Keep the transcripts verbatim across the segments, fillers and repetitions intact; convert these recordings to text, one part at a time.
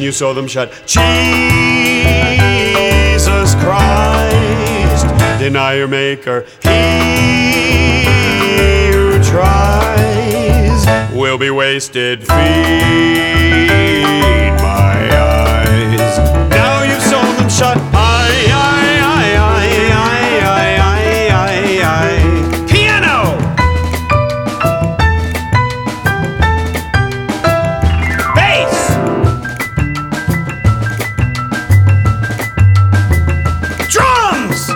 you sew them shut. Jesus Christ, deny your maker. He who tries will be wasted. Feed my eyes. Now you've sewn them shut. I, I, I, I, I, I, I, I. Piano! Bass! Drums!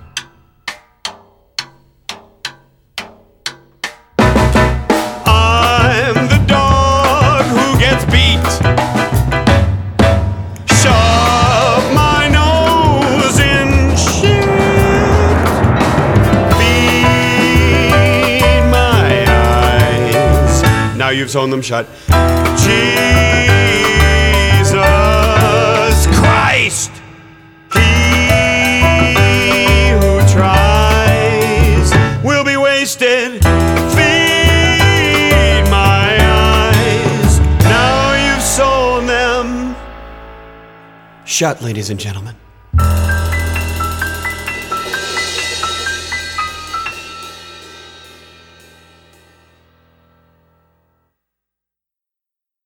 I'm the dog who gets beat. Shove my nose in shit. Feed my eyes. Now you've sewn them shut. Jesus Christ, he who tries will be wasted. Feed my eyes. Now you've sewn them shut, ladies and gentlemen.